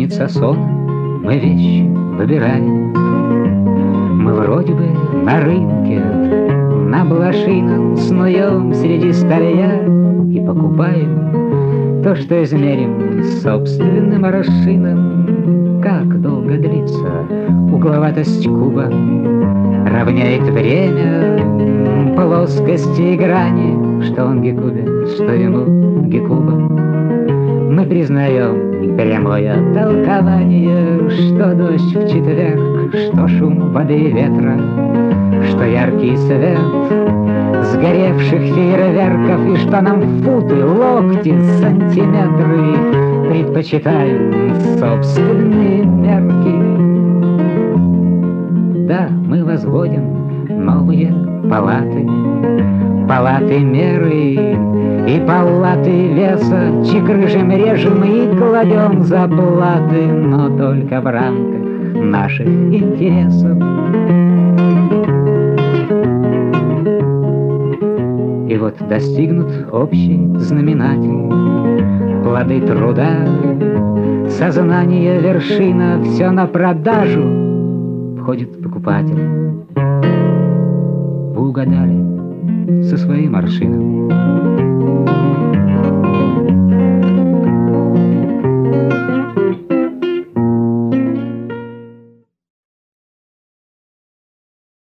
снится сон, мы вещи выбираем. Мы вроде бы на рынке, на блошином снуем среди старья и покупаем то, что измерим собственным аршином. Как долго длится угловатость куба, равняет время плоскости и грани, что он Гекубе, что ему Гекуба. Мы признаем прямое толкование, что дождь в четверг, что шум воды и ветра, что яркий свет сгоревших фейерверков, и что нам футы, локти, сантиметры предпочитаем собственные мерки. Да, мы возводим новые палаты, палаты меры и палаты веса, чекрыжим, режем и кладем заплаты, но только в рамках наших интересов. И вот достигнут общий знаменатель, плоды труда, сознание вершина, все на продажу, входит покупатель. Вы угадали со своим аршином.